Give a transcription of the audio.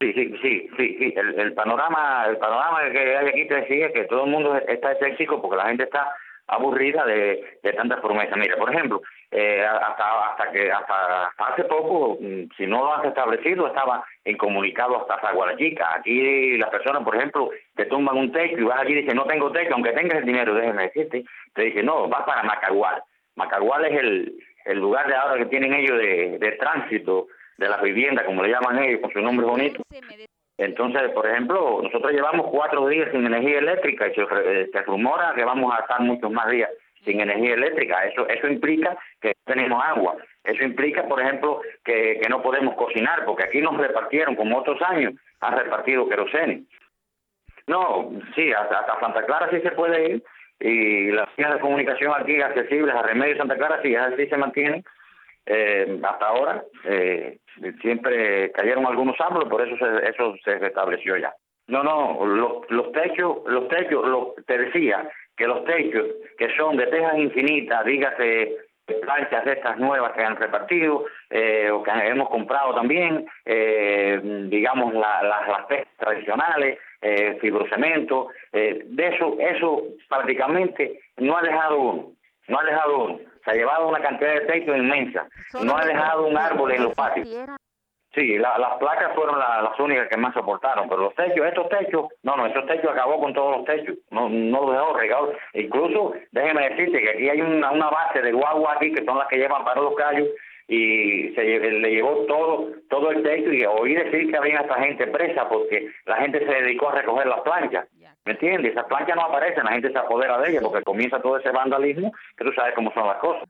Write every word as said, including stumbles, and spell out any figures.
Sí, sí, sí, sí, sí. El, el panorama, el panorama que hay aquí te decía que todo el mundo está escéptico porque la gente está aburrida de, de tantas promesas. Mira, por ejemplo, eh, hasta hasta que hasta, hasta hace poco, mm, si no lo has establecido, estaba incomunicado hasta Zaguarachica. Aquí las personas, por ejemplo, te tumban un techo y vas allí y dices, no tengo techo, aunque tengas el dinero, déjeme decirte, te dicen, no, vas para Macagual. Macagual es el, el lugar de ahora que tienen ellos de, de tránsito de las viviendas, como le llaman ellos, con su nombre bonito. Entonces, por ejemplo, nosotros llevamos cuatro días sin energía eléctrica y se, eh, se rumora que vamos a estar muchos más días sin energía eléctrica. Eso eso implica que no tenemos agua. Eso implica, por ejemplo, que, que no podemos cocinar, porque aquí nos repartieron, como otros años, han repartido queroseno. No, sí, hasta, hasta Santa Clara sí se puede ir, y las vías de comunicación aquí accesibles a Remedios Santa Clara sí, así se mantienen. Eh, hasta ahora eh, siempre cayeron algunos árboles, por eso se, eso se restableció ya. No, no, los, los techos, los techos, los, te decía que los techos que son de tejas infinitas, dígase planchas de estas nuevas que han repartido eh, o que hemos comprado también, eh, digamos la, la, las tejas tradicionales, eh, fibrocemento, eh, de eso, eso prácticamente no ha dejado uno, no ha dejado uno. Se ha llevado una cantidad de techos inmensa, no ha dejado un árbol en los patios. Sí, la, las placas fueron la, las únicas que más soportaron, pero los techos, estos techos, no, no, estos techos acabó con todos los techos, no, no los dejó regados. Incluso, déjeme decirte que aquí hay una, una base de guagua aquí, que son las que llevan para los callos, y se le llevó todo todo el techo, y oí decir que había hasta gente presa porque la gente se dedicó a recoger las planchas. ¿Me entiendes? Esas planchas no aparecen, la gente se apodera de ellas porque comienza todo ese vandalismo, que tú sabes cómo son las cosas.